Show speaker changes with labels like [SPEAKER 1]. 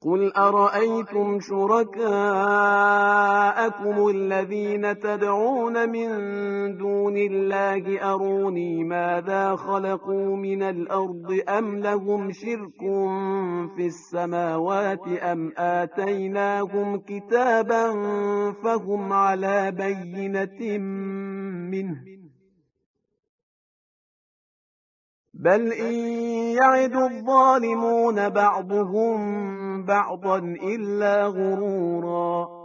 [SPEAKER 1] قل أرأيتم شركاءكم الذين تدعون من دون الله أروني ماذا خلقوا من الأرض أم لهم شرك في السماوات أم آتيناهم كتابا فهم على بينة منه بل إن يعد الظالمون بعضهم بعضا إلا غرورا